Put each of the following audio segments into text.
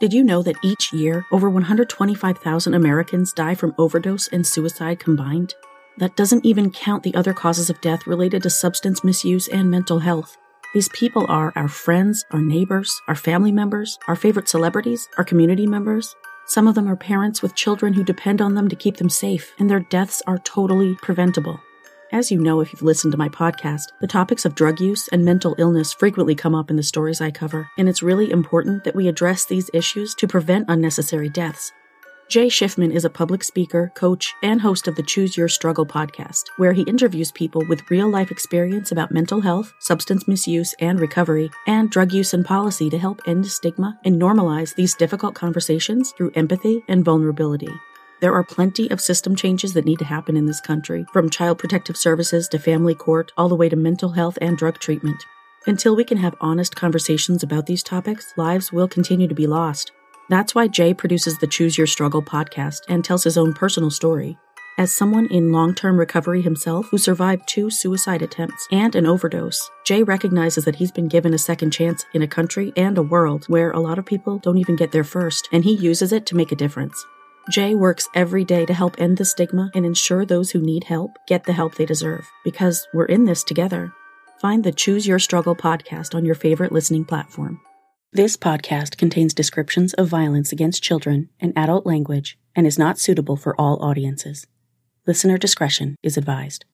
Did you know that each year, over 125,000 Americans die from overdose and suicide combined? That doesn't even count the other causes of death related to substance misuse and mental health. These people are our friends, our neighbors, our family members, our favorite celebrities, our community members. Some of them are parents with children who depend on them to keep them safe, and their deaths are totally preventable. As you know if you've listened to my podcast, the topics of drug use and mental illness frequently come up in the stories I cover, and it's really important that we address these issues to prevent unnecessary deaths. Jay Schiffman is a public speaker, coach, and host of the Choose Your Struggle podcast, where he interviews people with real-life experience about mental health, substance misuse and recovery, and drug use and policy to help end stigma and normalize these difficult conversations through empathy and vulnerability. There are plenty of system changes that need to happen in this country, from child protective services to family court, all the way to mental health and drug treatment. Until we can have honest conversations about these topics, lives will continue to be lost. That's why Jay produces the Choose Your Struggle podcast and tells his own personal story. As someone in long-term recovery himself who survived 2 suicide attempts and an overdose, Jay recognizes that he's been given a second chance in a country and a world where a lot of people don't even get their first, and he uses it to make a difference. Jay works every day to help end the stigma and ensure those who need help get the help they deserve, because we're in this together. Find the Choose Your Struggle podcast on your favorite listening platform. This podcast contains descriptions of violence against children and adult language and is not suitable for all audiences. Listener discretion is advised.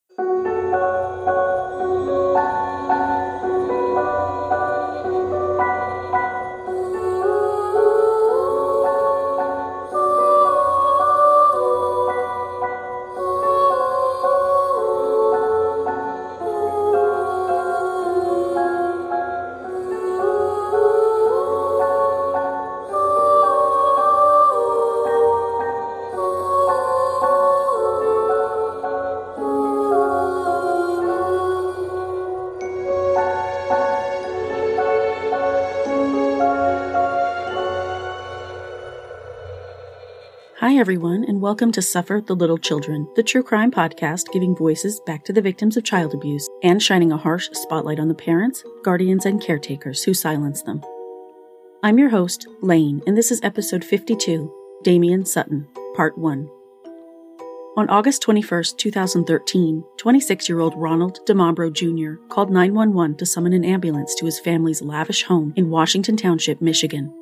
Hi everyone, and welcome to Suffer the Little Children, the true crime podcast giving voices back to the victims of child abuse and shining a harsh spotlight on the parents, guardians, and caretakers who silence them. I'm your host, Lane, and this is episode 52, Damien Sutton, Part 1. On August 21, 2013, 26-year-old Ronald DeMambro Jr. called 911 to summon an ambulance to his family's lavish home in Washington Township, Michigan.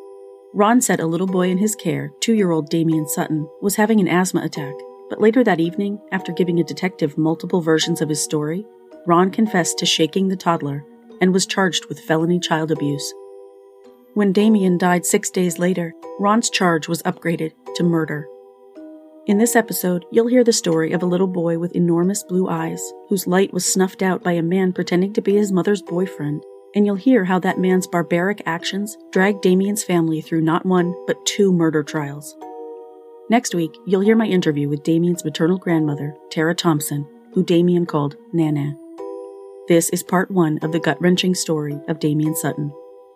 Ron said a little boy in his care, 2-year-old Damien Sutton, was having an asthma attack, but later that evening, after giving a detective multiple versions of his story, Ron confessed to shaking the toddler and was charged with felony child abuse. When Damien died 6 days later, Ron's charge was upgraded to murder. In this episode, you'll hear the story of a little boy with enormous blue eyes, whose light was snuffed out by a man pretending to be his mother's boyfriend. And you'll hear how that man's barbaric actions dragged Damien's family through not 1, but 2 murder trials. Next week, you'll hear my interview with Damien's maternal grandmother, Tara Thompson, who Damien called Nana. This is part 1 of the gut-wrenching story of Damien Sutton.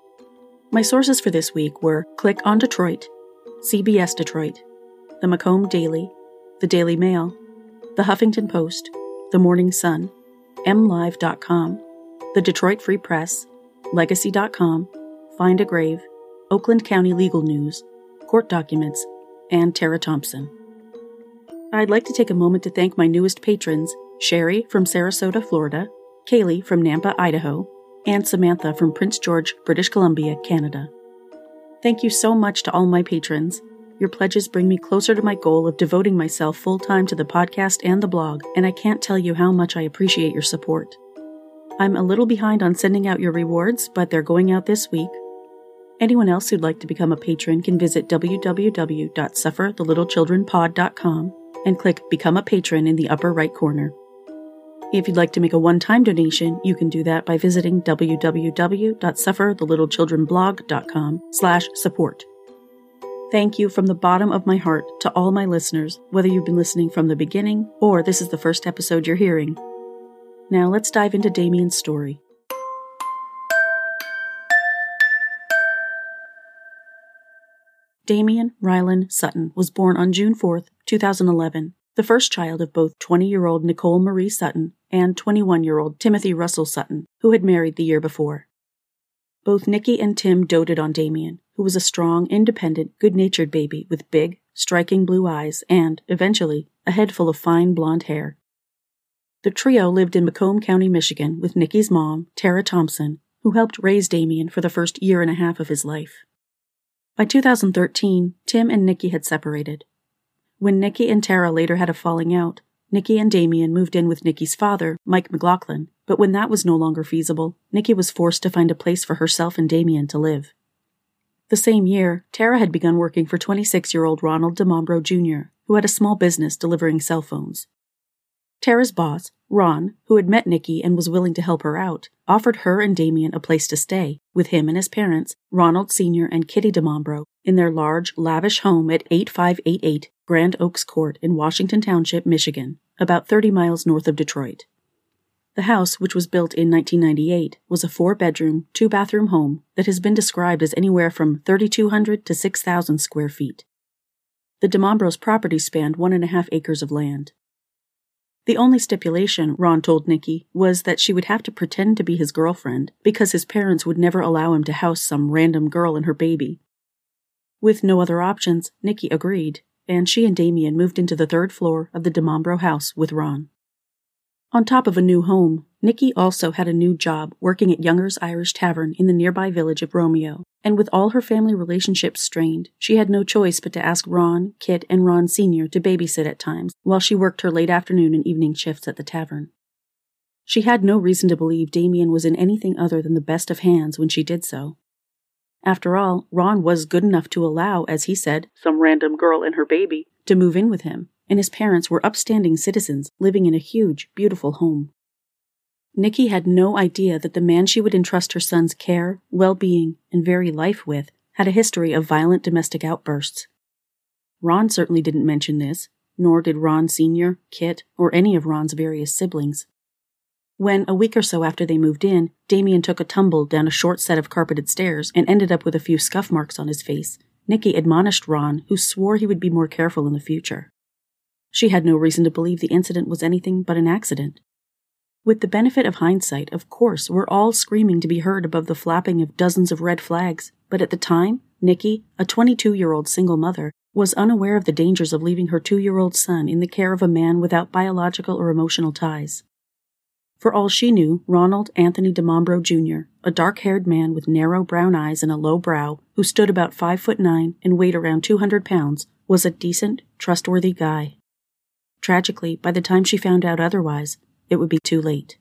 My sources for this week were Click on Detroit, CBS Detroit, the Macomb Daily, the Daily Mail, the Huffington Post, the Morning Sun, MLive.com, the Detroit Free Press, Legacy.com, Find a Grave, Oakland County Legal News, Court Documents, and Tara Thompson. I'd like to take a moment to thank my newest patrons, Sherry from Sarasota, Florida, Kaylee from Nampa, Idaho, and Samantha from Prince George, British Columbia, Canada. Thank you so much to all my patrons. Your pledges bring me closer to my goal of devoting myself full-time to the podcast and the blog, and I can't tell you how much I appreciate your support. I'm a little behind on sending out your rewards, but they're going out this week. Anyone else who'd like to become a patron can visit www.sufferthelittlechildrenpod.com and click Become a Patron in the upper right corner. If you'd like to make a one-time donation, you can do that by visiting www.sufferthelittlechildrenblog.com/support. Thank you from the bottom of my heart to all my listeners, whether you've been listening from the beginning or this is the first episode you're hearing. Now let's dive into Damien's story. Damien Rylan Sutton was born on June 4, 2011, the first child of both 20-year-old Nicole Marie Sutton and 21-year-old Timothy Russell Sutton, who had married the year before. Both Nikki and Tim doted on Damien, who was a strong, independent, good-natured baby with big, striking blue eyes and, eventually, a head full of fine blonde hair. The trio lived in Macomb County, Michigan, with Nikki's mom, Tara Thompson, who helped raise Damien for the first year and a half of his life. By 2013, Tim and Nikki had separated. When Nikki and Tara later had a falling out, Nikki and Damien moved in with Nikki's father, Mike McLaughlin, but when that was no longer feasible, Nikki was forced to find a place for herself and Damien to live. The same year, Tara had begun working for 26-year-old Ronald DeMombro Jr., who had a small business delivering cell phones. Tara's boss, Ron, who had met Nikki and was willing to help her out, offered her and Damien a place to stay, with him and his parents, Ronald Sr. and Kitty DeMombro, in their large, lavish home at 8588 Grand Oaks Court in Washington Township, Michigan, about 30 miles north of Detroit. The house, which was built in 1998, was a 4-bedroom, 2-bathroom home that has been described as anywhere from 3,200 to 6,000 square feet. The DeMombros' property spanned 1.5 acres of land. The only stipulation, Ron told Nikki, was that she would have to pretend to be his girlfriend because his parents would never allow him to house some random girl and her baby. With no other options, Nikki agreed, and she and Damien moved into the 3rd floor of the DeMombro house with Ron. On top of a new home, Nikki also had a new job working at Younger's Irish Tavern in the nearby village of Romeo, and with all her family relationships strained, she had no choice but to ask Ron, Kit, and Ron Sr. to babysit at times while she worked her late afternoon and evening shifts at the tavern. She had no reason to believe Damien was in anything other than the best of hands when she did so. After all, Ron was good enough to allow, as he said, some random girl and her baby to move in with him, and his parents were upstanding citizens living in a huge, beautiful home. Nikki had no idea that the man she would entrust her son's care, well-being, and very life with had a history of violent domestic outbursts. Ron certainly didn't mention this, nor did Ron Sr., Kit, or any of Ron's various siblings. When, a week or so after they moved in, Damien took a tumble down a short set of carpeted stairs and ended up with a few scuff marks on his face, Nikki admonished Ron, who swore he would be more careful in the future. She had no reason to believe the incident was anything but an accident. With the benefit of hindsight, of course, we're all screaming to be heard above the flapping of dozens of red flags, but at the time, Nikki, a 22-year-old single mother, was unaware of the dangers of leaving her 2-year-old son in the care of a man without biological or emotional ties. For all she knew, Ronald Anthony DeMombro Jr., a dark-haired man with narrow brown eyes and a low brow, who stood about 5'9" and weighed around 200 pounds, was a decent, trustworthy guy. Tragically, by the time she found out otherwise, it would be too late.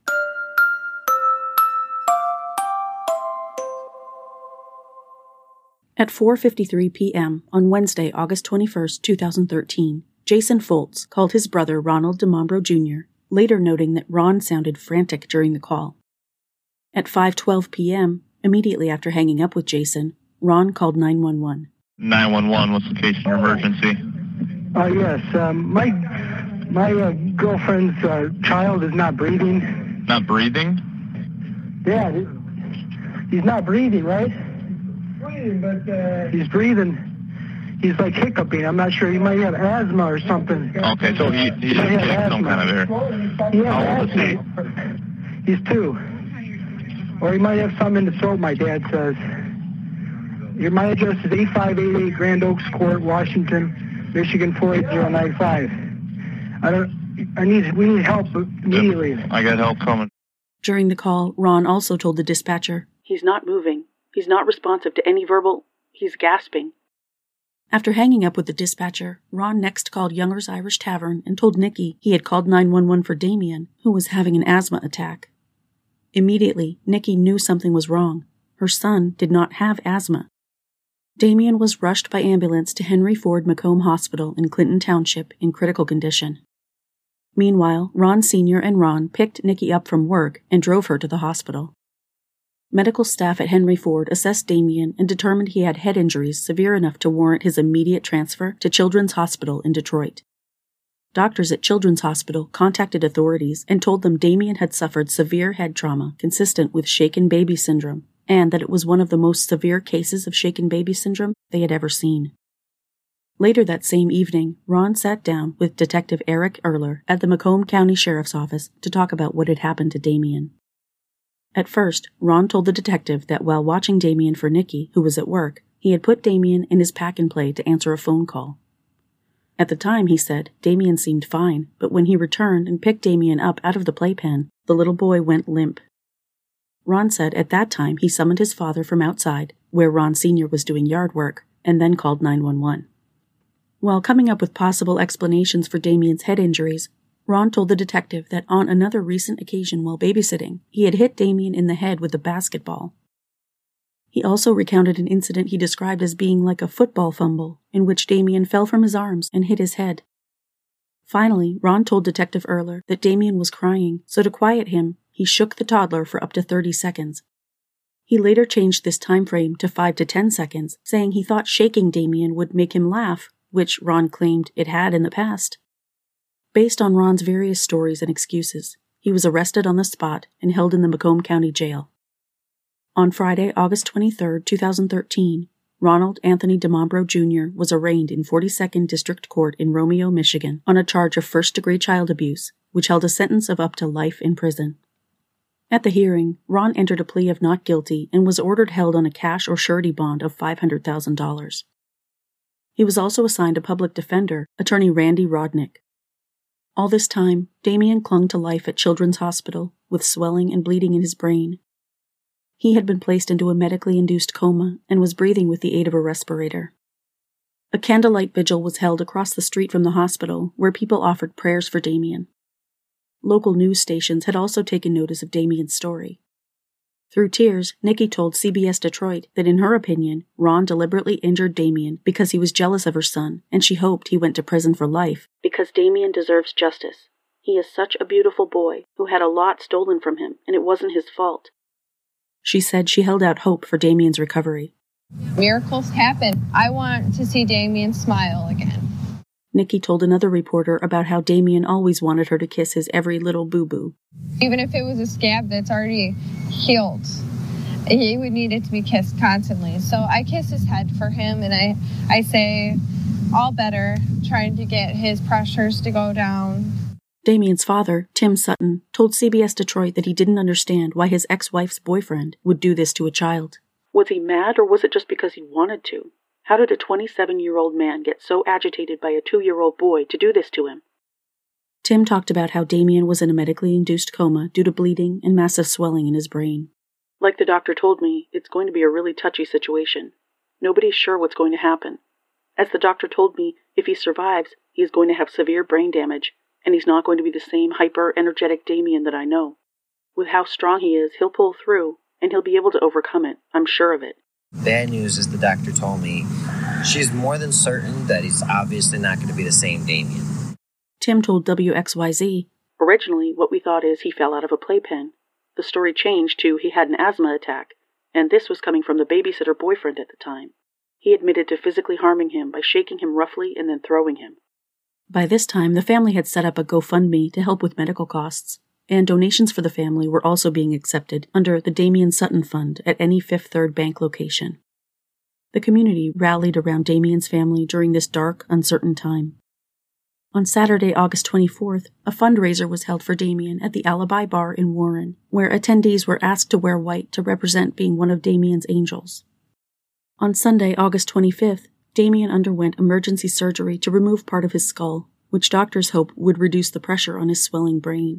At 4:53 p.m. on Wednesday, August 21, 2013, Jason Foltz called his brother Ronald DeMombro Jr., later noting that Ron sounded frantic during the call. At 5:12 p.m., immediately after hanging up with Jason, Ron called 911. 911, what's the case in your emergency? Yes, my girlfriend's child is not breathing. Not breathing? Yeah, he's not breathing, right? Breathing, but he's breathing. He's like hiccuping. I'm not sure. He might have asthma or something. Okay, so he's just getting some kind of air. How old is he? He's 2. Or he might have something in the throat, my dad says. My address is 8588 Grand Oaks Court, Washington, Michigan 48095. We need help immediately. I got help coming. During the call, Ron also told the dispatcher, "He's not moving. He's not responsive to any verbal. He's gasping." After hanging up with the dispatcher, Ron next called Younger's Irish Tavern and told Nikki he had called 911 for Damien, who was having an asthma attack. Immediately, Nikki knew something was wrong. Her son did not have asthma. Damien was rushed by ambulance to Henry Ford Macomb Hospital in Clinton Township in critical condition. Meanwhile, Ron Sr. and Ron picked Nikki up from work and drove her to the hospital. Medical staff at Henry Ford assessed Damien and determined he had head injuries severe enough to warrant his immediate transfer to Children's Hospital in Detroit. Doctors at Children's Hospital contacted authorities and told them Damien had suffered severe head trauma consistent with shaken baby syndrome, and that it was one of the most severe cases of shaken baby syndrome they had ever seen. Later that same evening, Ron sat down with Detective Eric Erler at the Macomb County Sheriff's Office to talk about what had happened to Damien. At first, Ron told the detective that while watching Damien for Nikki, who was at work, He had put Damien in his pack-and-play to answer a phone call. At the time, he said, Damien seemed fine, but when he returned and picked Damien up out of the playpen, the little boy went limp. Ron said at that time he summoned his father from outside, where Ron Sr. was doing yard work, and then called 911. While coming up with possible explanations for Damien's head injuries, Ron told the detective that on another recent occasion while babysitting, he had hit Damien in the head with a basketball. He also recounted an incident he described as being like a football fumble, in which Damien fell from his arms and hit his head. Finally, Ron told Detective Erler that Damien was crying, so to quiet him, he shook the toddler for up to 30 seconds. He later changed this time frame to 5 to 10 seconds, saying he thought shaking Damien would make him laugh, which Ron claimed it had in the past. Based on Ron's various stories and excuses, he was arrested on the spot and held in the Macomb County Jail. On Friday, August 23, 2013, Ronald Anthony DeMambro Jr. was arraigned in 42nd District Court in Romeo, Michigan, on a charge of first-degree child abuse, which held a sentence of up to life in prison. At the hearing, Ron entered a plea of not guilty and was ordered held on a cash or surety bond of $500,000. He was also assigned a public defender, attorney Randy Rodnick. All this time, Damien clung to life at Children's Hospital, with swelling and bleeding in his brain. He had been placed into a medically induced coma and was breathing with the aid of a respirator. A candlelight vigil was held across the street from the hospital, where people offered prayers for Damien. Local news stations had also taken notice of Damien's story. Through tears, Nikki told CBS Detroit that in her opinion, Ron deliberately injured Damien because he was jealous of her son, and she hoped he went to prison for life, because Damien deserves justice. He is such a beautiful boy who had a lot stolen from him, and it wasn't his fault. She said she held out hope for Damien's recovery. Miracles happen. I want to see Damien smile again. Nikki told another reporter about how Damien always wanted her to kiss his every little boo-boo. Even if it was a scab that's already healed, he would need it to be kissed constantly. So I kiss his head for him, and I say, all better, trying to get his pressures to go down. Damien's father, Tim Sutton, told CBS Detroit that he didn't understand why his ex-wife's boyfriend would do this to a child. Was he mad, or was it just because he wanted to? How did a 27-year-old man get so agitated by a 2-year-old boy to do this to him? Tim talked about how Damien was in a medically induced coma due to bleeding and massive swelling in his brain. Like the doctor told me, it's going to be a really touchy situation. Nobody's sure what's going to happen. As the doctor told me, if he survives, he is going to have severe brain damage, and he's not going to be the same hyper-energetic Damien that I know. With how strong he is, he'll pull through, and he'll be able to overcome it. I'm sure of it. Bad news, as the doctor told me, she's more than certain that he's obviously not going to be the same Damien. Tim told WXYZ, originally what we thought is he fell out of a playpen. The story changed to he had an asthma attack, and this was coming from the babysitter boyfriend at the time. He admitted to physically harming him by shaking him roughly and then throwing him. By this time, the family had set up a GoFundMe to help with medical costs, and donations for the family were also being accepted under the Damien Sutton Fund at any Fifth Third Bank location. The community rallied around Damien's family during this dark, uncertain time. On Saturday, August 24th, a fundraiser was held for Damien at the Alibi Bar in Warren, where attendees were asked to wear white to represent being one of Damien's angels. On Sunday, August 25th, Damien underwent emergency surgery to remove part of his skull, which doctors hope would reduce the pressure on his swelling brain.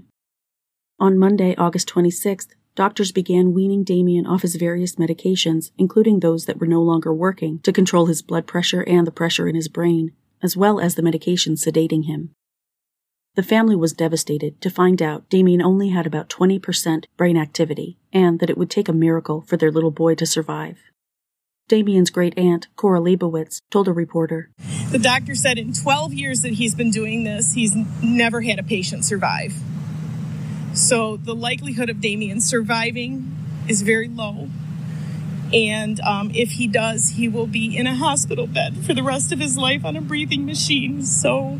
On Monday, August 26th, doctors began weaning Damien off his various medications, including those that were no longer working, to control his blood pressure and the pressure in his brain, as well as the medication sedating him. The family was devastated to find out Damien only had about 20% brain activity, and that it would take a miracle for their little boy to survive. Damien's great-aunt, Cora Leibowitz, told a reporter, "The doctor said in 12 years that he's been doing this, he's never had a patient survive. So the likelihood of Damien surviving is very low. And if he does, he will be in a hospital bed for the rest of his life on a breathing machine. So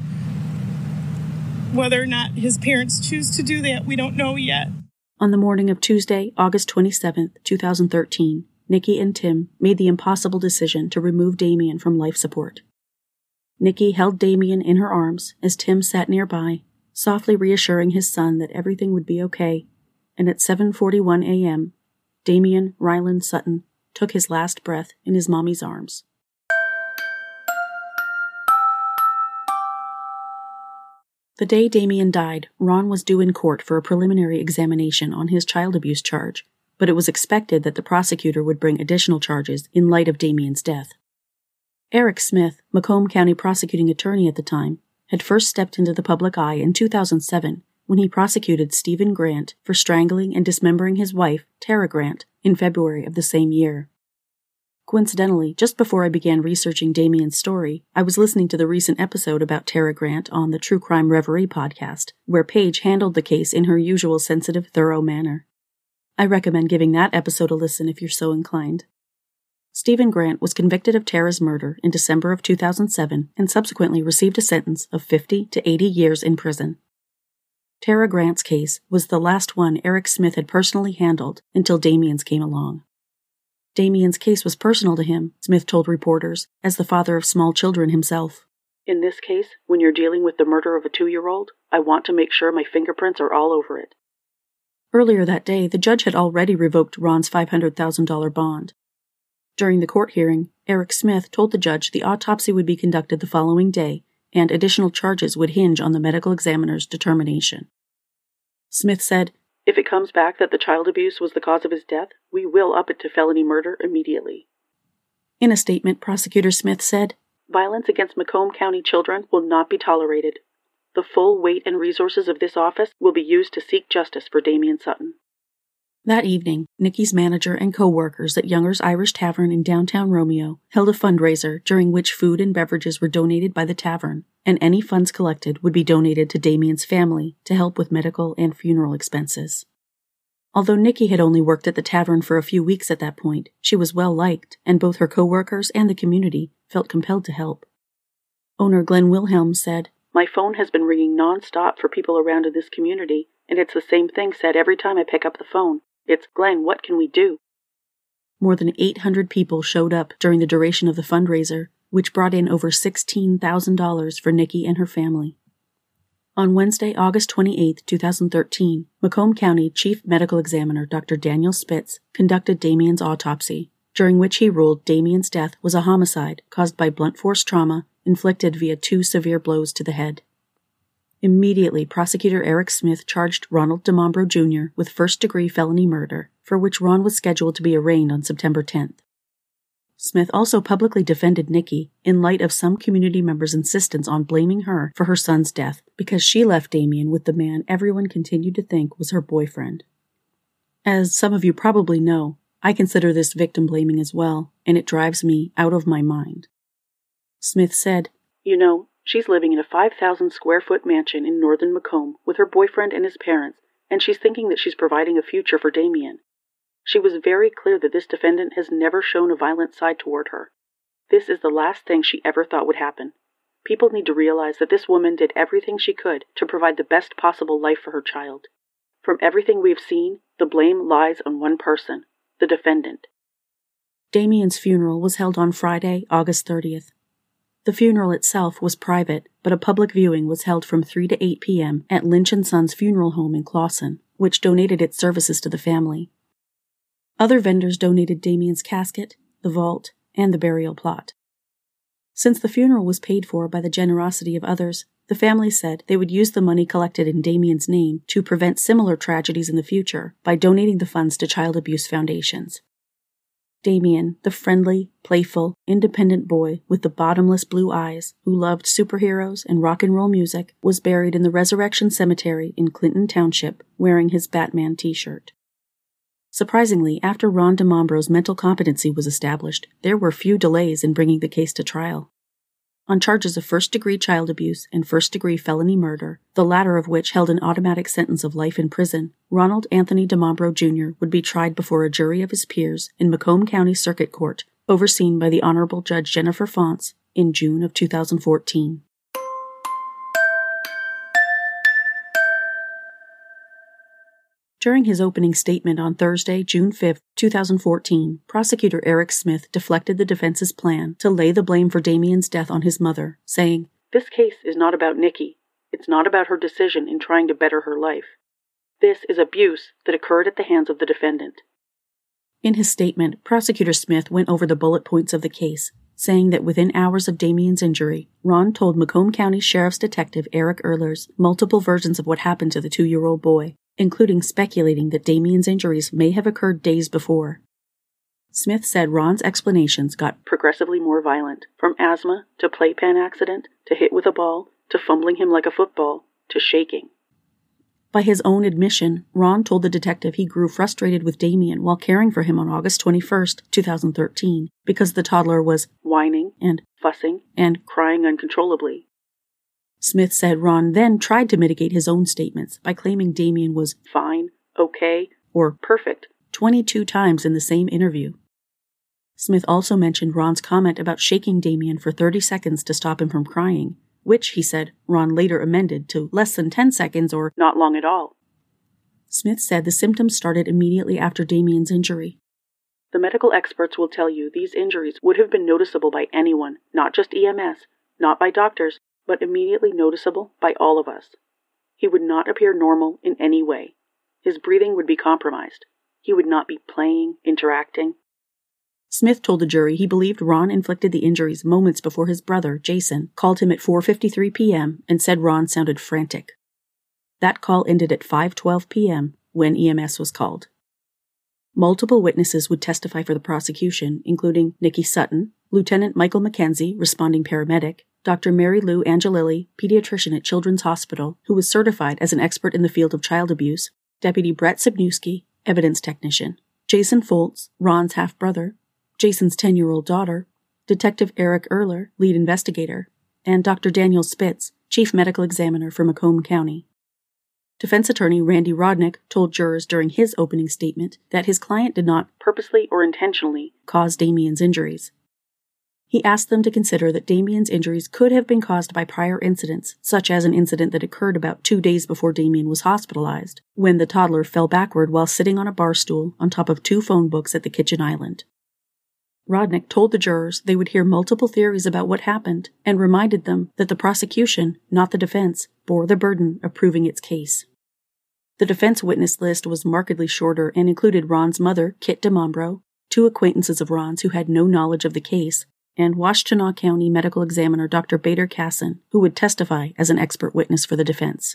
whether or not his parents choose to do that, we don't know yet." On the morning of Tuesday, August 27th, 2013, Nikki and Tim made the impossible decision to remove Damien from life support. Nikki held Damien in her arms as Tim sat nearby, softly reassuring his son that everything would be okay, and at 7:41 a.m., Damien Ryland Sutton took his last breath in his mommy's arms. The day Damien died, Ron was due in court for a preliminary examination on his child abuse charge, but it was expected that the prosecutor would bring additional charges in light of Damien's death. Eric Smith, Macomb County prosecuting attorney at the time, had first stepped into the public eye in 2007 when he prosecuted Stephen Grant for strangling and dismembering his wife, Tara Grant, in February of the same year. Coincidentally, just before I began researching Damien's story, I was listening to the recent episode about Tara Grant on the True Crime Reverie podcast, where Paige handled the case in her usual sensitive, thorough manner. I recommend giving that episode a listen if you're so inclined. Stephen Grant was convicted of Tara's murder in December of 2007 and subsequently received a sentence of 50 to 80 years in prison. Tara Grant's case was the last one Eric Smith had personally handled until Damien's came along. Damien's case was personal to him, Smith told reporters, as the father of small children himself. In this case, when you're dealing with the murder of a 2-year-old, I want to make sure my fingerprints are all over it. Earlier that day, the judge had already revoked Ron's $500,000 bond. During the court hearing, Eric Smith told the judge the autopsy would be conducted the following day, and additional charges would hinge on the medical examiner's determination. Smith said, "If it comes back that the child abuse was the cause of his death, we will up it to felony murder immediately." In a statement, Prosecutor Smith said, "Violence against Macomb County children will not be tolerated. The full weight and resources of this office will be used to seek justice for Damien Sutton." That evening, Nikki's manager and co-workers at Younger's Irish Tavern in downtown Romeo held a fundraiser during which food and beverages were donated by the tavern, and any funds collected would be donated to Damien's family to help with medical and funeral expenses. Although Nikki had only worked at the tavern for a few weeks at that point, she was well liked, and both her co-workers and the community felt compelled to help. Owner Glenn Wilhelm said, "My phone has been ringing non-stop for people around in this community, and it's the same thing said every time I pick up the phone. It's, 'Glenn, what can we do?'" More than 800 people showed up during the duration of the fundraiser, which brought in over $16,000 for Nikki and her family. On Wednesday, August 28, 2013, Macomb County Chief Medical Examiner Dr. Daniel Spitz conducted Damien's autopsy, during which he ruled Damien's death was a homicide caused by blunt force trauma inflicted via 2 severe blows to the head. Immediately, Prosecutor Eric Smith charged Ronald DeMombro Jr. with first-degree felony murder, for which Ron was scheduled to be arraigned on September 10th. Smith also publicly defended Nikki in light of some community members' insistence on blaming her for her son's death because she left Damien with the man everyone continued to think was her boyfriend. As some of you probably know, I consider this victim blaming as well, and it drives me out of my mind. Smith said, "You know, she's living in a 5,000-square-foot mansion in northern Macomb with her boyfriend and his parents, and she's thinking that she's providing a future for Damien. She was very clear that this defendant has never shown a violent side toward her. This is the last thing she ever thought would happen. People need to realize that this woman did everything she could to provide the best possible life for her child. From everything we've seen, the blame lies on one person, the defendant." Damien's funeral was held on Friday, August 30th. The funeral itself was private, but a public viewing was held from 3 to 8 p.m. at Lynch & Sons Funeral Home in Clawson, which donated its services to the family. Other vendors donated Damien's casket, the vault, and the burial plot. Since the funeral was paid for by the generosity of others, the family said they would use the money collected in Damien's name to prevent similar tragedies in the future by donating the funds to child abuse foundations. Damien, the friendly, playful, independent boy with the bottomless blue eyes who loved superheroes and rock and roll music, was buried in the Resurrection Cemetery in Clinton Township wearing his Batman t-shirt. Surprisingly, after Ron DeMombro's mental competency was established, there were few delays in bringing the case to trial. On charges of first-degree child abuse and first-degree felony murder, the latter of which held an automatic sentence of life in prison, Ronald Anthony DeMombro Jr. would be tried before a jury of his peers in Macomb County Circuit Court, overseen by the Honorable Judge Jennifer Fonts, in June of 2014. During his opening statement on Thursday, June 5, 2014, Prosecutor Eric Smith deflected the defense's plan to lay the blame for Damien's death on his mother, saying, "This case is not about Nikki. It's not about her decision in trying to better her life. This is abuse that occurred at the hands of the defendant." In his statement, Prosecutor Smith went over the bullet points of the case, saying that within hours of Damien's injury, Ron told Macomb County Sheriff's Detective Eric Ehrlers multiple versions of what happened to the 2-year-old boy, including speculating that Damien's injuries may have occurred days before. Smith said Ron's explanations got progressively more violent, from asthma to playpen accident to hit with a ball to fumbling him like a football to shaking. By his own admission, Ron told the detective he grew frustrated with Damien while caring for him on August 21, 2013, because the toddler was whining and fussing and crying uncontrollably. Smith said Ron then tried to mitigate his own statements by claiming Damien was fine, okay, or perfect 22 times in the same interview. Smith also mentioned Ron's comment about shaking Damien for 30 seconds to stop him from crying, which, he said, Ron later amended to less than 10 seconds or not long at all. Smith said the symptoms started immediately after Damien's injury. The medical experts will tell you these injuries would have been noticeable by anyone, not just EMS, not by doctors, but immediately noticeable by all of us. He would not appear normal in any way. His breathing would be compromised. He would not be playing, interacting. Smith told the jury he believed Ron inflicted the injuries moments before his brother, Jason, called him at 4:53 p.m. and said Ron sounded frantic. That call ended at 5:12 p.m. when EMS was called. Multiple witnesses would testify for the prosecution, including Nikki Sutton, Lieutenant Michael McKenzie, responding paramedic, Dr. Mary Lou Angelilli, pediatrician at Children's Hospital, who was certified as an expert in the field of child abuse, Deputy Brett Sibnewski, evidence technician, Jason Foltz, Ron's half-brother, Jason's 10-year-old daughter, Detective Eric Ehrler, lead investigator, and Dr. Daniel Spitz, chief medical examiner for Macomb County. Defense attorney Randy Rodnick told jurors during his opening statement that his client did not purposely or intentionally cause Damien's injuries. He asked them to consider that Damien's injuries could have been caused by prior incidents, such as an incident that occurred about 2 days before Damien was hospitalized, when the toddler fell backward while sitting on a bar stool on top of 2 phone books at the kitchen island. Rodnick told the jurors they would hear multiple theories about what happened and reminded them that the prosecution, not the defense, bore the burden of proving its case. The defense witness list was markedly shorter and included Ron's mother, Kit DeMombro, 2 acquaintances of Ron's who had no knowledge of the case, and Washtenaw County medical examiner Dr. Bader Casson, who would testify as an expert witness for the defense.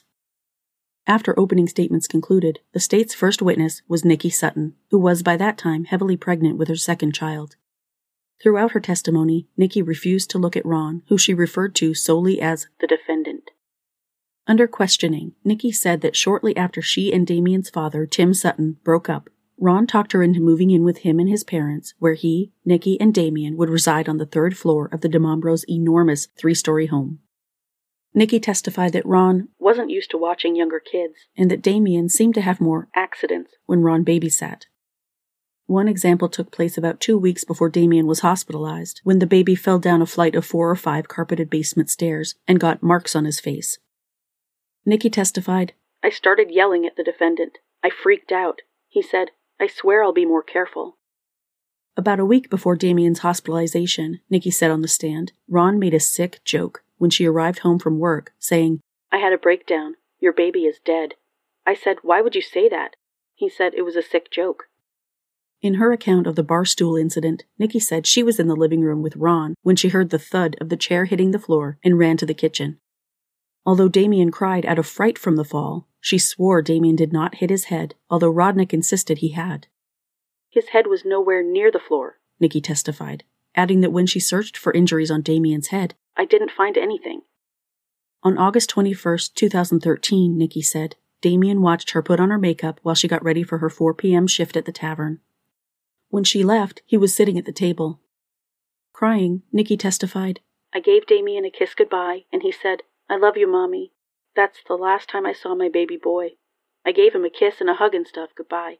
After opening statements concluded, the state's first witness was Nikki Sutton, who was by that time heavily pregnant with her second child. Throughout her testimony, Nikki refused to look at Ron, who she referred to solely as the defendant. Under questioning, Nikki said that shortly after she and Damien's father, Tim Sutton, broke up, Ron talked her into moving in with him and his parents, where he, Nikki, and Damien would reside on the 3rd floor of the DeMombros' enormous 3-story home. Nikki testified that Ron wasn't used to watching younger kids, and that Damien seemed to have more accidents when Ron babysat. One example took place about 2 weeks before Damien was hospitalized, when the baby fell down a flight of 4 or 5 carpeted basement stairs and got marks on his face. Nikki testified, "I started yelling at the defendant. I freaked out. He said, 'I swear I'll be more careful.'" About a week before Damien's hospitalization, Nikki said on the stand, Ron made a sick joke when she arrived home from work, saying, "I had a breakdown. Your baby is dead." I said, "Why would you say that?" He said it was a sick joke. In her account of the barstool incident, Nikki said she was in the living room with Ron when she heard the thud of the chair hitting the floor and ran to the kitchen. Although Damien cried out of fright from the fall, she swore Damien did not hit his head, although Rodnick insisted he had. "His head was nowhere near the floor," Nikki testified, adding that when she searched for injuries on Damien's head, "I didn't find anything." On August 21, 2013, Nikki said, Damien watched her put on her makeup while she got ready for her 4 p.m. shift at the tavern. When she left, he was sitting at the table. Crying, Nikki testified, "I gave Damien a kiss goodbye, and he said, 'I love you, Mommy. That's the last time I saw my baby boy. I gave him a kiss and a hug and stuff goodbye.'"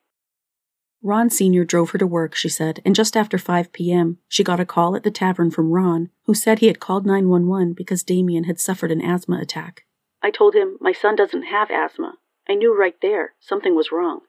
Ron Sr. drove her to work, she said, and just after 5 p.m., she got a call at the tavern from Ron, who said he had called 911 because Damien had suffered an asthma attack. "I told him my son doesn't have asthma. I knew right there something was wrong."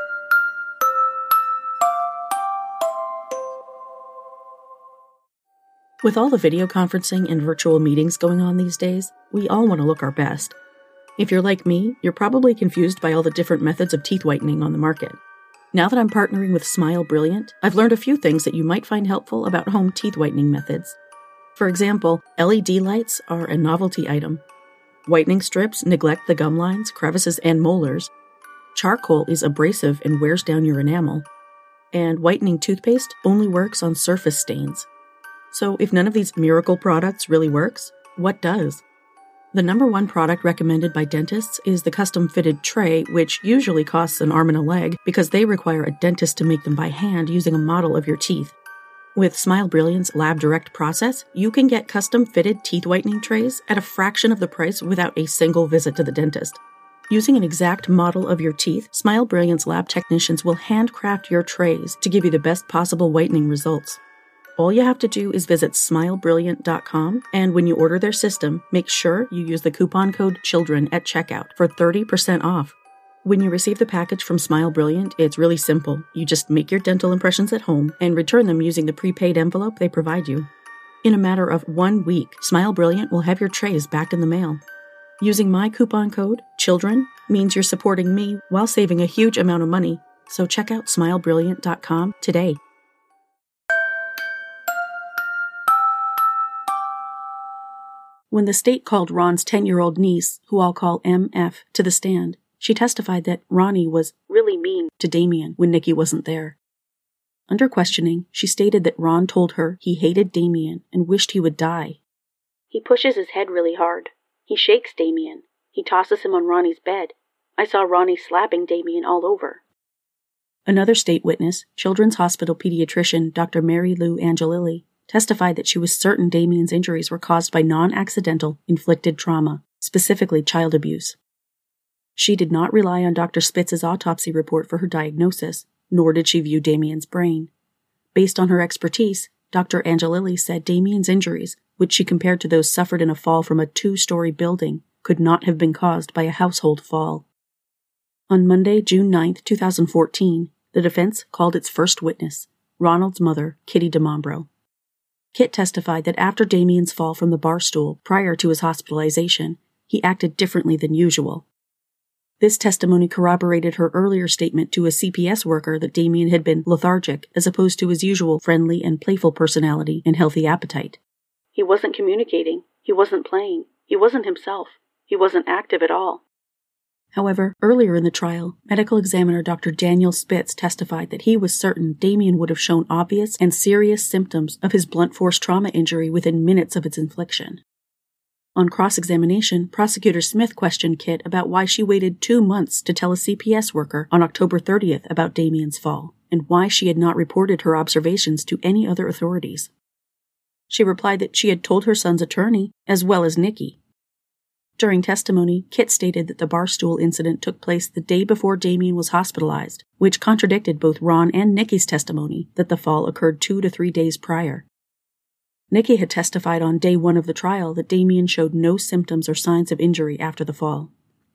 With all the video conferencing and virtual meetings going on these days, we all want to look our best. If you're like me, you're probably confused by all the different methods of teeth whitening on the market. Now that I'm partnering with Smile Brilliant, I've learned a few things that you might find helpful about home teeth whitening methods. For example, LED lights are a novelty item. Whitening strips neglect the gum lines, crevices, and molars. Charcoal is abrasive and wears down your enamel. And whitening toothpaste only works on surface stains. So if none of these miracle products really works, what does? The number one product recommended by dentists is the custom-fitted tray, which usually costs an arm and a leg because they require a dentist to make them by hand using a model of your teeth. With Smile Brilliant's Lab Direct process, you can get custom-fitted teeth whitening trays at a fraction of the price without a single visit to the dentist. Using an exact model of your teeth, Smile Brilliant's lab technicians will handcraft your trays to give you the best possible whitening results. All you have to do is visit smilebrilliant.com, and when you order their system, make sure you use the coupon code CHILDREN at checkout for 30% off. When you receive the package from Smile Brilliant, it's really simple. You just make your dental impressions at home and return them using the prepaid envelope they provide you. In a matter of 1 week, Smile Brilliant will have your trays back in the mail. Using my coupon code, CHILDREN, means you're supporting me while saving a huge amount of money, so check out smilebrilliant.com today. When the state called Ron's 10-year-old niece, who I'll call MF, to the stand, she testified that Ronnie was really mean to Damien when Nikki wasn't there. Under questioning, she stated that Ron told her he hated Damien and wished he would die. He pushes his head really hard. He shakes Damien. He tosses him on Ronnie's bed. I saw Ronnie slapping Damien all over. Another state witness, Children's Hospital pediatrician Dr. Mary Lou Angelilli, testified that she was certain Damien's injuries were caused by non-accidental inflicted trauma, specifically child abuse. She did not rely on Dr. Spitz's autopsy report for her diagnosis, nor did she view Damien's brain. Based on her expertise, Dr. Angelilli said Damien's injuries, which she compared to those suffered in a fall from a 2-story building, could not have been caused by a household fall. On Monday, June 9, 2014, the defense called its first witness, Ronald's mother, Kitty DeMombro. Kit testified that after Damien's fall from the bar stool prior to his hospitalization, he acted differently than usual. This testimony corroborated her earlier statement to a CPS worker that Damien had been lethargic as opposed to his usual friendly and playful personality and healthy appetite. He wasn't communicating. He wasn't playing. He wasn't himself. He wasn't active at all. However, earlier in the trial, medical examiner Dr. Daniel Spitz testified that he was certain Damien would have shown obvious and serious symptoms of his blunt force trauma injury within minutes of its infliction. On cross-examination, Prosecutor Smith questioned Kit about why she waited 2 months to tell a CPS worker on October 30th about Damien's fall, and why she had not reported her observations to any other authorities. She replied that she had told her son's attorney, as well as Nikki. During testimony, Kit stated that the barstool incident took place the day before Damien was hospitalized, which contradicted both Ron and Nikki's testimony that the fall occurred 2 to 3 days prior. Nikki had testified on day 1 of the trial that Damien showed no symptoms or signs of injury after the fall.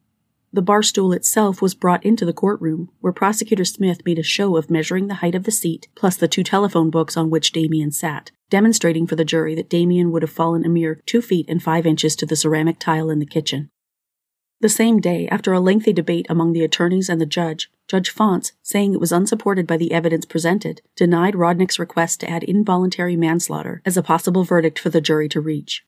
The barstool itself was brought into the courtroom, where Prosecutor Smith made a show of measuring the height of the seat, plus the 2 telephone books on which Damien sat, demonstrating for the jury that Damien would have fallen a mere 2 feet and 5 inches to the ceramic tile in the kitchen. The same day, after a lengthy debate among the attorneys and the judge, Judge Fonts, saying it was unsupported by the evidence presented, denied Rodnick's request to add involuntary manslaughter as a possible verdict for the jury to reach.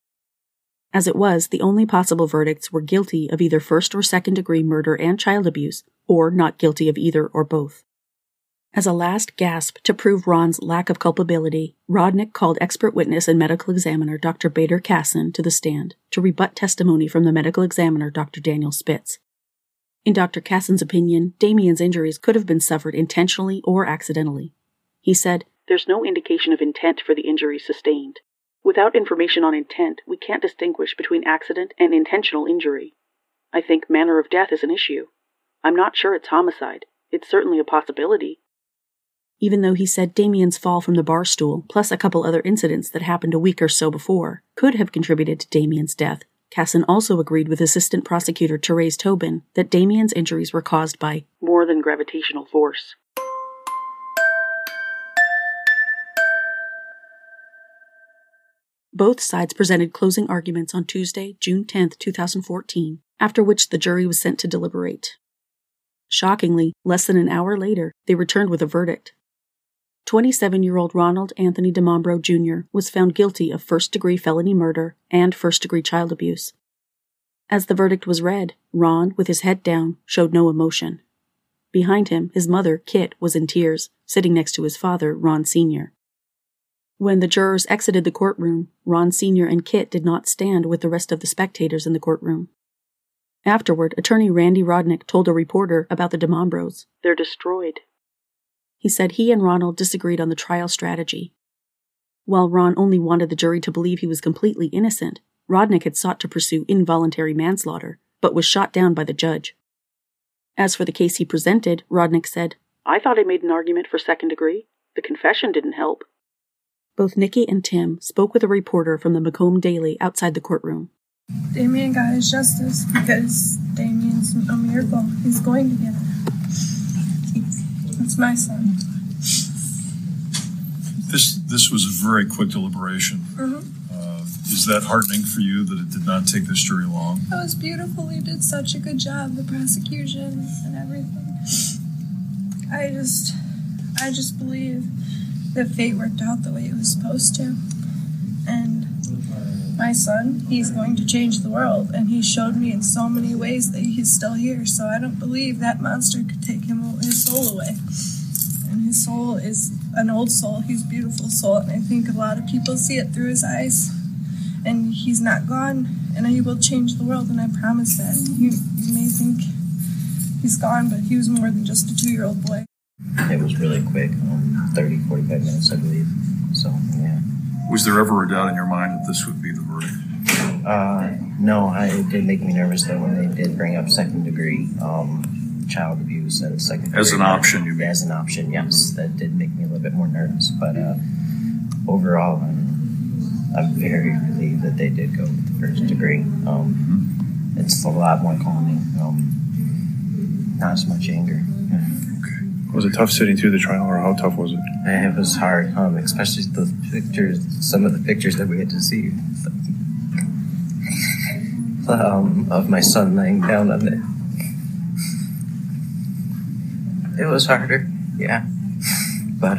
As it was, the only possible verdicts were guilty of either first or second-degree murder and child abuse, or not guilty of either or both. As a last gasp to prove Ron's lack of culpability, Rodnick called expert witness and medical examiner Dr. Bader Casson to the stand to rebut testimony from the medical examiner Dr. Daniel Spitz. In Dr. Casson's opinion, Damien's injuries could have been suffered intentionally or accidentally. He said, "There's no indication of intent for the injuries sustained. Without information on intent, we can't distinguish between accident and intentional injury. I think manner of death is an issue. I'm not sure it's homicide. It's certainly a possibility." Even though he said Damien's fall from the bar stool, plus a couple other incidents that happened a week or so before, could have contributed to Damien's death, Casson also agreed with Assistant Prosecutor Therese Tobin that Damien's injuries were caused by more than gravitational force. Both sides presented closing arguments on Tuesday, June 10, 2014, after which the jury was sent to deliberate. Shockingly, less than an hour later, they returned with a verdict. 27-year-old Ronald Anthony DeMombro Jr. was found guilty of first-degree felony murder and first-degree child abuse. As the verdict was read, Ron, with his head down, showed no emotion. Behind him, his mother, Kit, was in tears, sitting next to his father, Ron Sr. When the jurors exited the courtroom, Ron Sr. and Kit did not stand with the rest of the spectators in the courtroom. Afterward, attorney Randy Rodnick told a reporter about the DeMombros. They're destroyed. He said he and Ronald disagreed on the trial strategy. While Ron only wanted the jury to believe he was completely innocent, Rodnick had sought to pursue involuntary manslaughter, but was shot down by the judge. As for the case he presented, Rodnick said, I thought I made an argument for second degree. The confession didn't help. Both Nikki and Tim spoke with a reporter from the Macomb Daily outside the courtroom. Damien got his justice because Damien's a miracle. He's going to get it. It's my son. This was a very quick deliberation. Mm-hmm. Is that heartening for you that it did not take this jury long? It was beautiful. He did such a good job, the prosecution and everything. I just believe that fate worked out the way it was supposed to. And my son, he's going to change the world, and he showed me in so many ways that he's still here, so I don't believe that monster could take his soul away. And his soul is an old soul. He's a beautiful soul, and I think a lot of people see it through his eyes. And he's not gone, and he will change the world, and I promise that. You may think he's gone, but he was more than just a 2-year-old boy. It was really quick, 30, 45 minutes, I believe. So, yeah. Was there ever a doubt in your mind that this would be the verdict? No, it did make me nervous, though, when they did bring up second degree child abuse and second degree. As an option, you mean? As an option, yes. That did make me a little bit more nervous, but overall, I'm very relieved that they did go with the first degree. It's a lot more calming. Not as much anger. Okay. Was it tough sitting through the trial, or how tough was it? It was hard, especially the pictures, some of the pictures that we had to see of my son laying down on it. It was harder, yeah. But,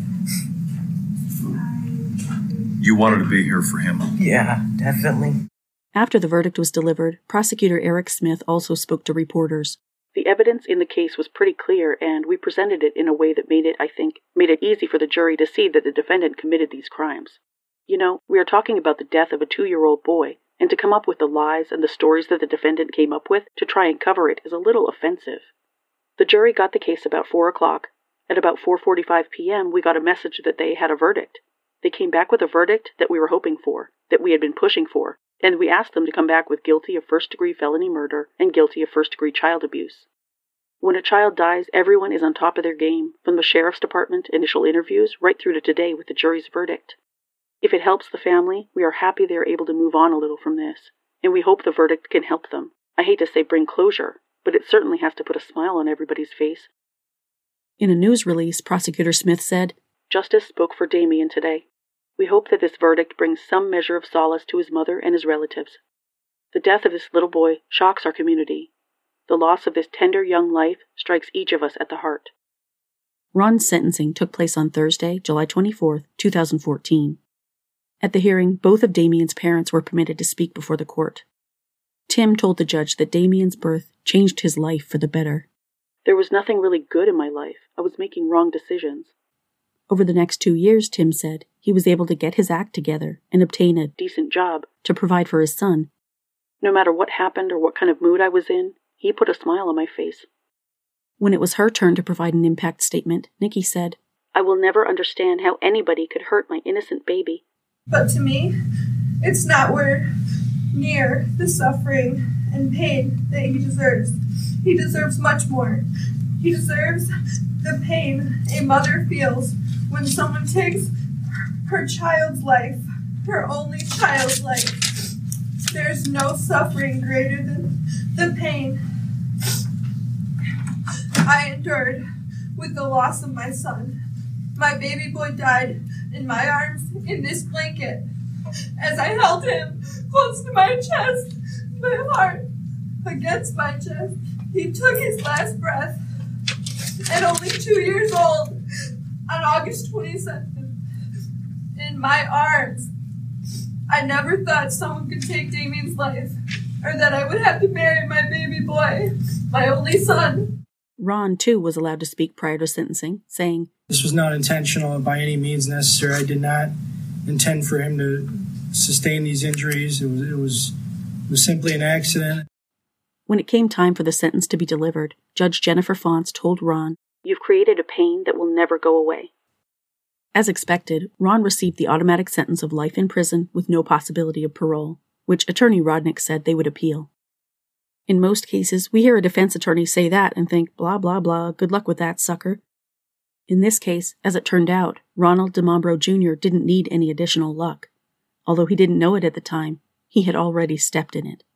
you wanted to be here for him? Yeah, definitely. After the verdict was delivered, prosecutor Eric Smith also spoke to reporters. The evidence in the case was pretty clear, and we presented it in a way that made it easy for the jury to see that the defendant committed these crimes. You know, we are talking about the death of a 2-year-old boy, and to come up with the lies and the stories that the defendant came up with to try and cover it is a little offensive. The jury got the case about 4 o'clock. At about 4:45 p.m., we got a message that they had a verdict. They came back with a verdict that we were hoping for, that we had been pushing for, and we asked them to come back with guilty of first-degree felony murder and guilty of first-degree child abuse. When a child dies, everyone is on top of their game, from the sheriff's department initial interviews right through to today with the jury's verdict. If it helps the family, we are happy they are able to move on a little from this, and we hope the verdict can help them. I hate to say bring closure, but it certainly has to put a smile on everybody's face. In a news release, Prosecutor Smith said, Justice spoke for Damien today. We hope that this verdict brings some measure of solace to his mother and his relatives. The death of this little boy shocks our community. The loss of this tender young life strikes each of us at the heart. Ron's sentencing took place on Thursday, July 24, 2014. At the hearing, both of Damien's parents were permitted to speak before the court. Tim told the judge that Damien's birth changed his life for the better. There was nothing really good in my life. I was making wrong decisions. Over the next 2 years, Tim said, he was able to get his act together and obtain a decent job to provide for his son. No matter what happened or what kind of mood I was in, he put a smile on my face. When it was her turn to provide an impact statement, Nikki said, I will never understand how anybody could hurt my innocent baby. But to me, it's not near the suffering and pain that he deserves. He deserves much more. He deserves the pain a mother feels when someone takes her child's life, her only child's life. There's no suffering greater than the pain I endured with the loss of my son. My baby boy died in my arms in this blanket as I held him close to my chest, my heart against my chest. He took his last breath at only 2 years old on August 22nd in my arms. I never thought someone could take Damien's life, or that I would have to bury my baby boy, my only son. Ron, too, was allowed to speak prior to sentencing, saying, "This was not intentional by any means necessary. I did not intend for him to sustain these injuries. It was simply an accident." When it came time for the sentence to be delivered, Judge Jennifer Fonts told Ron, "You've created a pain that will never go away." As expected, Ron received the automatic sentence of life in prison with no possibility of parole, which Attorney Rodnick said they would appeal. In most cases, we hear a defense attorney say that and think, blah, blah, blah, good luck with that, sucker. In this case, as it turned out, Ronald DeMambro Jr. didn't need any additional luck. Although he didn't know it at the time, he had already stepped in it.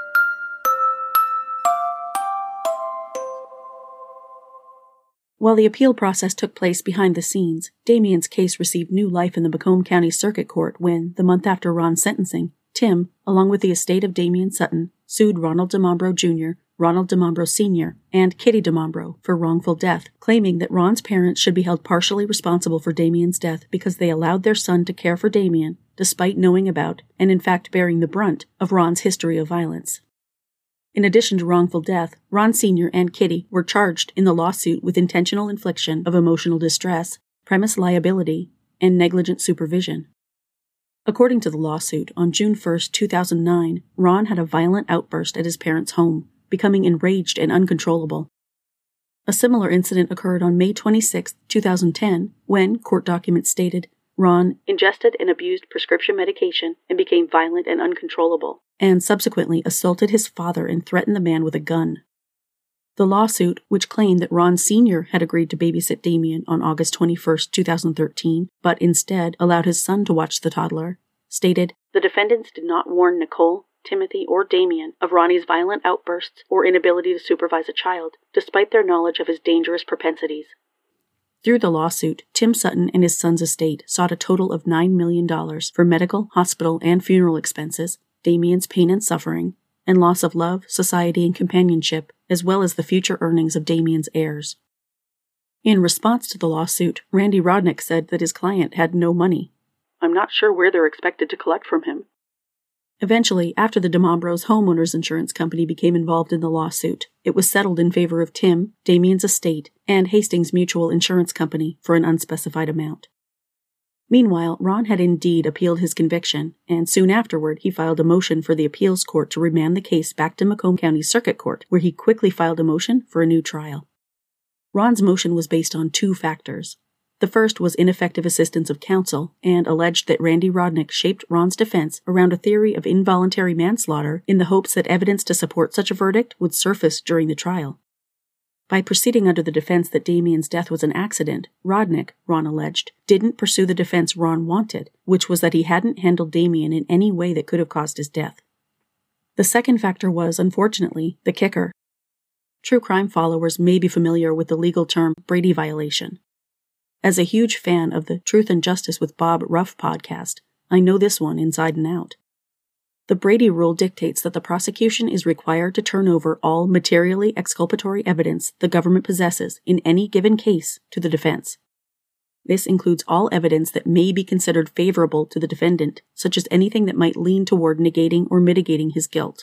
While the appeal process took place behind the scenes, Damien's case received new life in the Macomb County Circuit Court when, the month after Ron's sentencing, Tim, along with the estate of Damien Sutton, sued Ronald DeMambro Jr., Ronald DeMambro Sr., and Kitty DeMambro for wrongful death, claiming that Ron's parents should be held partially responsible for Damien's death because they allowed their son to care for Damien, despite knowing about, and in fact bearing the brunt, of Ron's history of violence. In addition to wrongful death, Ron Sr. and Kitty were charged in the lawsuit with intentional infliction of emotional distress, premise liability, and negligent supervision. According to the lawsuit, on June 1, 2009, Ron had a violent outburst at his parents' home, becoming enraged and uncontrollable. A similar incident occurred on May 26, 2010, when, court documents stated, Ron ingested and abused prescription medication and became violent and uncontrollable, and subsequently assaulted his father and threatened the man with a gun. The lawsuit, which claimed that Ron Sr. had agreed to babysit Damien on August 21, 2013, but instead allowed his son to watch the toddler, stated, "The defendants did not warn Nicole, Timothy, or Damien of Ronnie's violent outbursts or inability to supervise a child, despite their knowledge of his dangerous propensities." Through the lawsuit, Tim Sutton and his son's estate sought a total of $9 million for medical, hospital, and funeral expenses, Damien's pain and suffering, and loss of love, society, and companionship, as well as the future earnings of Damien's heirs. In response to the lawsuit, Randy Rodnick said that his client had no money. "I'm not sure where they're expected to collect from him." Eventually, after the DeMambro's homeowners insurance company became involved in the lawsuit, it was settled in favor of Tim, Damien's estate, and Hastings Mutual Insurance Company for an unspecified amount. Meanwhile, Ron had indeed appealed his conviction, and soon afterward he filed a motion for the appeals court to remand the case back to Macomb County Circuit Court, where he quickly filed a motion for a new trial. Ron's motion was based on two factors. The first was ineffective assistance of counsel, and alleged that Randy Rodnick shaped Ron's defense around a theory of involuntary manslaughter in the hopes that evidence to support such a verdict would surface during the trial. By proceeding under the defense that Damien's death was an accident, Rodnick, Ron alleged, didn't pursue the defense Ron wanted, which was that he hadn't handled Damien in any way that could have caused his death. The second factor was, unfortunately, the kicker. True crime followers may be familiar with the legal term Brady violation. As a huge fan of the Truth and Justice with Bob Ruff podcast, I know this one inside and out. The Brady Rule dictates that the prosecution is required to turn over all materially exculpatory evidence the government possesses in any given case to the defense. This includes all evidence that may be considered favorable to the defendant, such as anything that might lean toward negating or mitigating his guilt.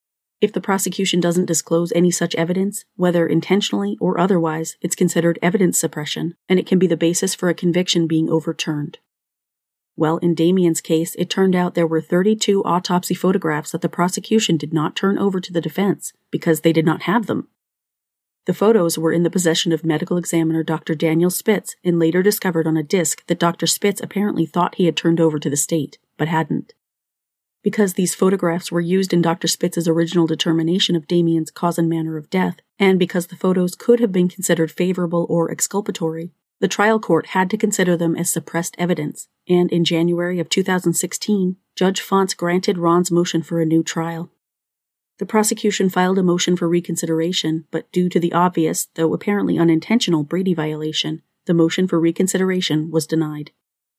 If the prosecution doesn't disclose any such evidence, whether intentionally or otherwise, it's considered evidence suppression, and it can be the basis for a conviction being overturned. Well, in Damien's case, it turned out there were 32 autopsy photographs that the prosecution did not turn over to the defense because they did not have them. The photos were in the possession of medical examiner Dr. Daniel Spitz and later discovered on a disc that Dr. Spitz apparently thought he had turned over to the state, but hadn't. Because these photographs were used in Dr. Spitz's original determination of Damien's cause and manner of death, and because the photos could have been considered favorable or exculpatory, the trial court had to consider them as suppressed evidence, and in January of 2016, Judge Fonts granted Ron's motion for a new trial. The prosecution filed a motion for reconsideration, but due to the obvious, though apparently unintentional, Brady violation, the motion for reconsideration was denied.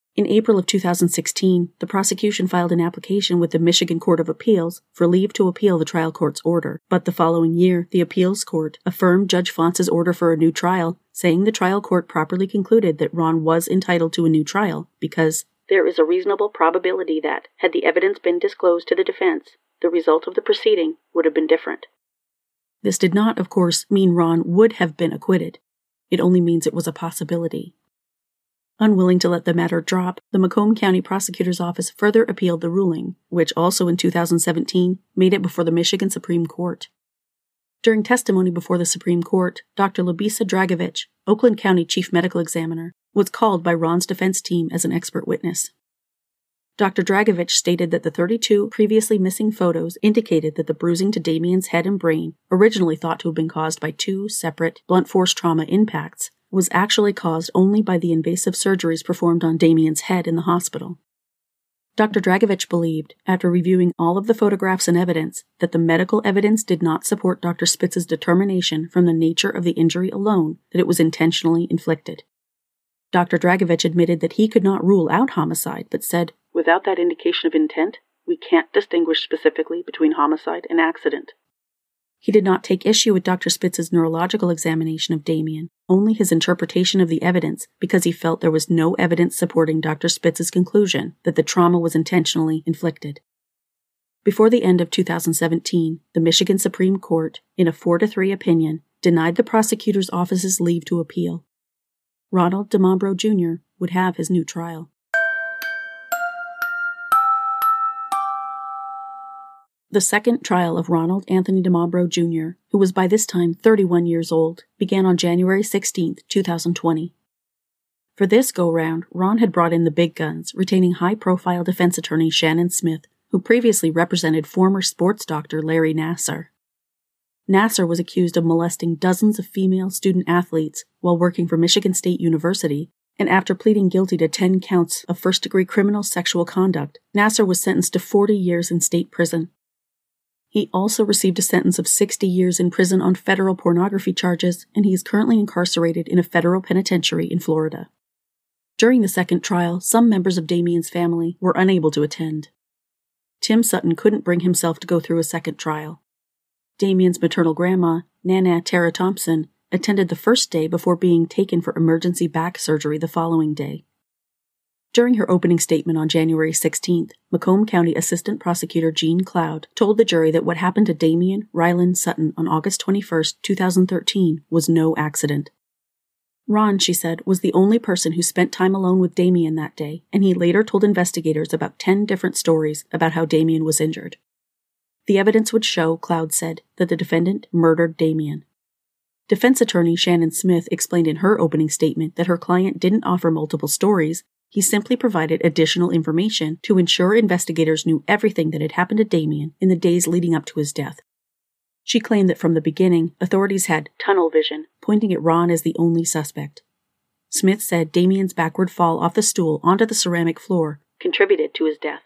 In April of 2016, the prosecution filed an application with the Michigan Court of Appeals for leave to appeal the trial court's order, but the following year, the appeals court affirmed Judge Fonce's order for a new trial, saying the trial court properly concluded that Ron was entitled to a new trial because there is a reasonable probability that, had the evidence been disclosed to the defense, the result of the proceeding would have been different. This did not, of course, mean Ron would have been acquitted. It only means it was a possibility. Unwilling to let the matter drop, the Macomb County Prosecutor's Office further appealed the ruling, which also in 2017 made it before the Michigan Supreme Court. During testimony before the Supreme Court, Dr. Lubisa Dragovich, Oakland County Chief Medical Examiner, was called by Ron's defense team as an expert witness. Dr. Dragovich stated that the 32 previously missing photos indicated that the bruising to Damien's head and brain, originally thought to have been caused by 2 separate blunt force trauma impacts, was actually caused only by the invasive surgeries performed on Damien's head in the hospital. Dr. Dragovich believed, after reviewing all of the photographs and evidence, that the medical evidence did not support Dr. Spitz's determination from the nature of the injury alone that it was intentionally inflicted. Dr. Dragovich admitted that he could not rule out homicide, but said, "Without that indication of intent, we can't distinguish specifically between homicide and accident." He did not take issue with Dr. Spitz's neurological examination of Damien, only his interpretation of the evidence, because he felt there was no evidence supporting Dr. Spitz's conclusion that the trauma was intentionally inflicted. Before the end of 2017, the Michigan Supreme Court, in a 4-3 opinion, denied the prosecutor's office's leave to appeal. Ronald DeMombro Jr. would have his new trial. The second trial of Ronald Anthony DeMombro Jr., who was by this time 31 years old, began on January 16, 2020. For this go-round, Ron had brought in the big guns, retaining high-profile defense attorney Shannon Smith, who previously represented former sports doctor Larry Nassar. Nassar was accused of molesting dozens of female student-athletes while working for Michigan State University, and after pleading guilty to 10 counts of first-degree criminal sexual conduct, Nassar was sentenced to 40 years in state prison. He also received a sentence of 60 years in prison on federal pornography charges, and he is currently incarcerated in a federal penitentiary in Florida. During the second trial, some members of Damien's family were unable to attend. Tim Sutton couldn't bring himself to go through a second trial. Damien's maternal grandma, Nana Tara Thompson, attended the first day before being taken for emergency back surgery the following day. During her opening statement on January 16th, Macomb County Assistant Prosecutor Jean Cloud told the jury that what happened to Damien Ryland Sutton on August 21, 2013 was no accident. Ron, she said, was the only person who spent time alone with Damien that day, and he later told investigators about 10 different stories about how Damien was injured. The evidence would show, Cloud said, that the defendant murdered Damien. Defense attorney Shannon Smith explained in her opening statement that her client didn't offer multiple stories. He simply provided additional information to ensure investigators knew everything that had happened to Damien in the days leading up to his death. She claimed that from the beginning, authorities had tunnel vision, pointing at Ron as the only suspect. Smith said Damien's backward fall off the stool onto the ceramic floor contributed to his death.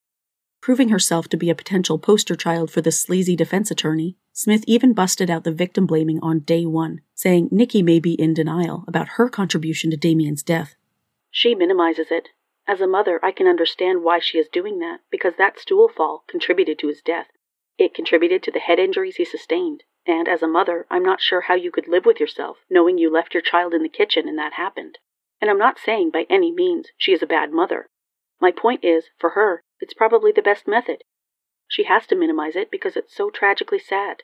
Proving herself to be a potential poster child for the sleazy defense attorney, Smith even busted out the victim blaming on day one, saying Nikki may be in denial about her contribution to Damien's death. She minimizes it. As a mother, I can understand why she is doing that, because that stool fall contributed to his death. It contributed to the head injuries he sustained, and as a mother, I'm not sure how you could live with yourself, knowing you left your child in the kitchen and that happened. And I'm not saying by any means she is a bad mother. My point is, for her, it's probably the best method. She has to minimize it because it's so tragically sad.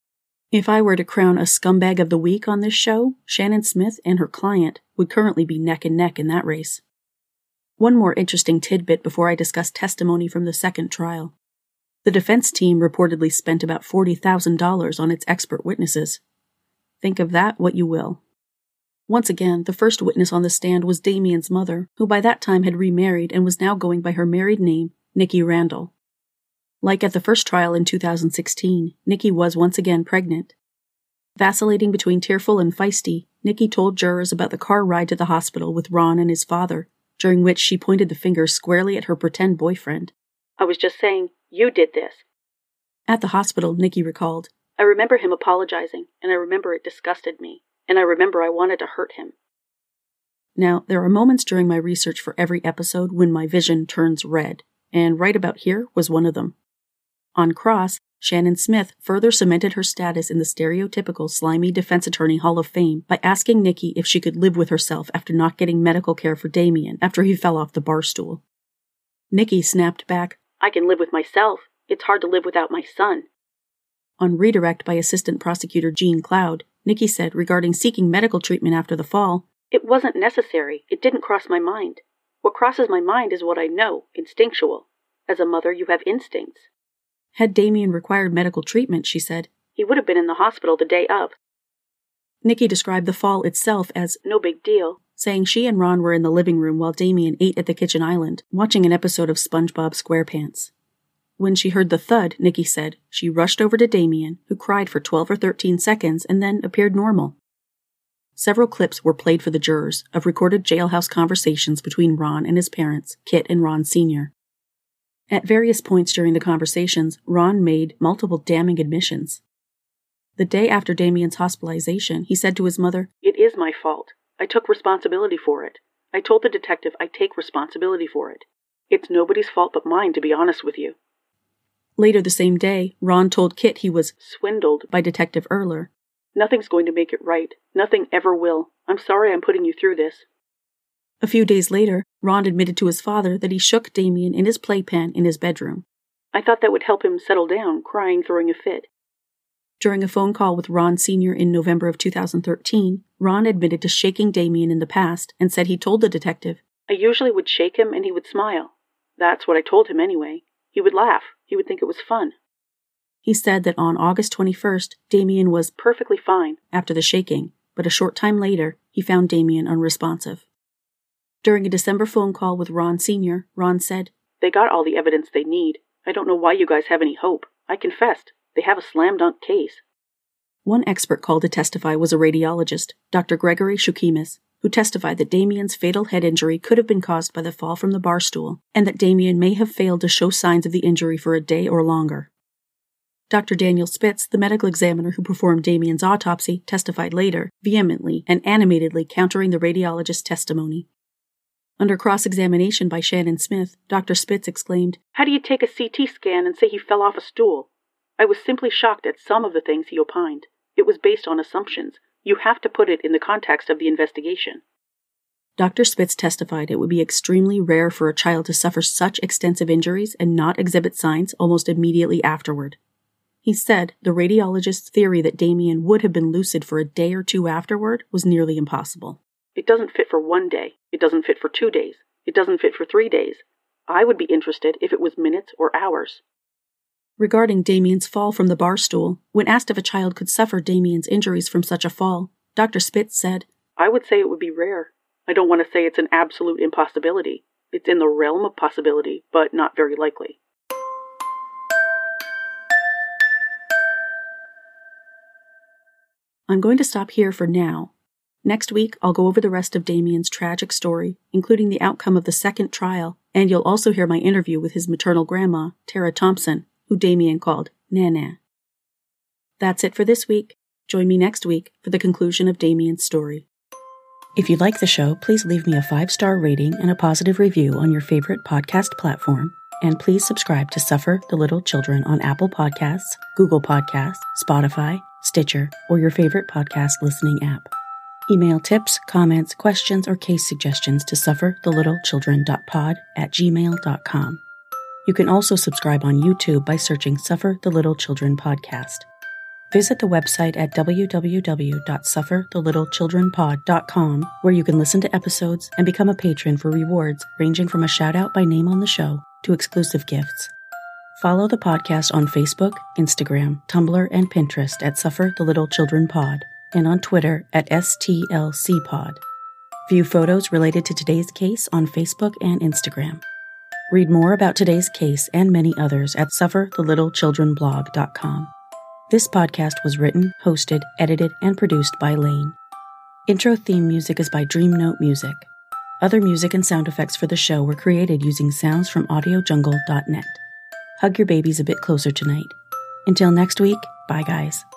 If I were to crown a scumbag of the week on this show, Shannon Smith and her client would currently be neck and neck in that race. One more interesting tidbit before I discuss testimony from the second trial. The defense team reportedly spent about $40,000 on its expert witnesses. Think of that what you will. Once again, the first witness on the stand was Damien's mother, who by that time had remarried and was now going by her married name, Nikki Randall. Like at the first trial in 2016, Nikki was once again pregnant. Vacillating between tearful and feisty, Nikki told jurors about the car ride to the hospital with Ron and his father, during which she pointed the finger squarely at her pretend boyfriend. I was just saying, you did this. At the hospital, Nikki recalled, I remember him apologizing, and I remember it disgusted me, and I remember I wanted to hurt him. Now, there are moments during my research for every episode when my vision turns red, and right about here was one of them. On Cross, Shannon Smith further cemented her status in the stereotypical slimy defense attorney Hall of Fame by asking Nikki if she could live with herself after not getting medical care for Damien after he fell off the bar stool. Nikki snapped back, "I can live with myself. It's hard to live without my son." On redirect by Assistant Prosecutor Jean Cloud, Nikki said regarding seeking medical treatment after the fall, "It wasn't necessary. It didn't cross my mind. What crosses my mind is what I know, instinctual. As a mother, you have instincts." Had Damien required medical treatment, she said, he would have been in the hospital the day of. Nikki described the fall itself as no big deal, saying she and Ron were in the living room while Damien ate at the kitchen island, watching an episode of SpongeBob SquarePants. When she heard the thud, Nikki said, she rushed over to Damien, who cried for 12 or 13 seconds and then appeared normal. Several clips were played for the jurors of recorded jailhouse conversations between Ron and his parents, Kit and Ron Sr. At various points during the conversations, Ron made multiple damning admissions. The day after Damien's hospitalization, he said to his mother, "It is my fault. I took responsibility for it. I told the detective I take responsibility for it. It's nobody's fault but mine, to be honest with you." Later the same day, Ron told Kit he was swindled by Detective Erler. "Nothing's going to make it right. Nothing ever will. I'm sorry I'm putting you through this." A few days later, Ron admitted to his father that he shook Damien in his playpen in his bedroom. "I thought that would help him settle down, crying, throwing a fit." During a phone call with Ron Sr. in November of 2013, Ron admitted to shaking Damien in the past and said he told the detective, "I usually would shake him and he would smile. That's what I told him anyway. He would laugh. He would think it was fun." He said that on August 21st, Damien was perfectly fine after the shaking, but a short time later, he found Damien unresponsive. During a December phone call with Ron Sr., Ron said, "They got all the evidence they need. I don't know why you guys have any hope. I confessed. They have a slam-dunk case." One expert called to testify was a radiologist, Dr. Gregory Shukimis, who testified that Damien's fatal head injury could have been caused by the fall from the bar stool, and that Damien may have failed to show signs of the injury for a day or longer. Dr. Daniel Spitz, the medical examiner who performed Damien's autopsy, testified later, vehemently and animatedly countering the radiologist's testimony. Under cross-examination by Shannon Smith, Dr. Spitz exclaimed, "How do you take a CT scan and say he fell off a stool? I was simply shocked at some of the things he opined. It was based on assumptions. You have to put it in the context of the investigation." Dr. Spitz testified it would be extremely rare for a child to suffer such extensive injuries and not exhibit signs almost immediately afterward. He said the radiologist's theory that Damien would have been lucid for a day or two afterward was nearly impossible. "It doesn't fit for 1 day. It doesn't fit for 2 days. It doesn't fit for 3 days. I would be interested if it was minutes or hours." Regarding Damien's fall from the bar stool, when asked if a child could suffer Damien's injuries from such a fall, Dr. Spitz said, "I would say it would be rare. I don't want to say it's an absolute impossibility. It's in the realm of possibility, but not very likely." I'm going to stop here for now. Next week, I'll go over the rest of Damien's tragic story, including the outcome of the second trial, and you'll also hear my interview with his maternal grandma, Tara Thompson, who Damien called Nana. That's it for this week. Join me next week for the conclusion of Damien's story. If you like the show, please leave me a 5-star rating and a positive review on your favorite podcast platform, and please subscribe to Suffer the Little Children on Apple Podcasts, Google Podcasts, Spotify, Stitcher, or your favorite podcast listening app. Email tips, comments, questions, or case suggestions to sufferthelittlecHildren.pod@gmail.com. You can also subscribe on YouTube by searching Suffer the Little Children Podcast. Visit the website at www.sufferthelittlechildrenpod.com, where you can listen to episodes and become a patron for rewards ranging from a shout-out by name on the show to exclusive gifts. Follow the podcast on Facebook, Instagram, Tumblr, and Pinterest at Suffer the Little Children Pod, and on Twitter at STLCpod. View photos related to today's case on Facebook and Instagram. Read more about today's case and many others at sufferthelittlechildrenblog.com. This podcast was written, hosted, edited, and produced by Lane. Intro theme music is by Dream Note Music. Other music and sound effects for the show were created using sounds from audiojungle.net. Hug your babies a bit closer tonight. Until next week, bye guys.